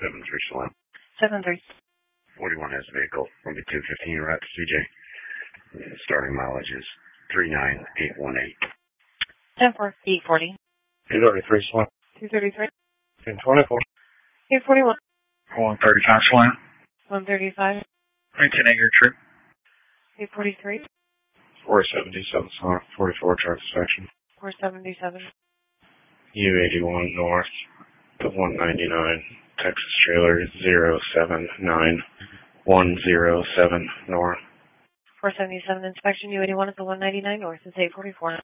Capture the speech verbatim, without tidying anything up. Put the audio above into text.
seven three Slam. seven three. forty-one has a vehicle. Will be two fifteen route to C J. Starting mileage is three nine eight one eight. ten four. eight forty. two thirty-three Slam. two thirty-three. ten twenty-four. eight forty-one. one thirty-five Slam. one thirty-five. nineteen eight trip. eight forty-three. four seventy-seven Slam. forty-four truck section. four seventy-seven. U eighty-one north to one ninety-nine. Texas trailer zero seven nine one zero seven north. four seventy-seven inspection. U eighty-one at the one ninety-nine north is eight forty-four.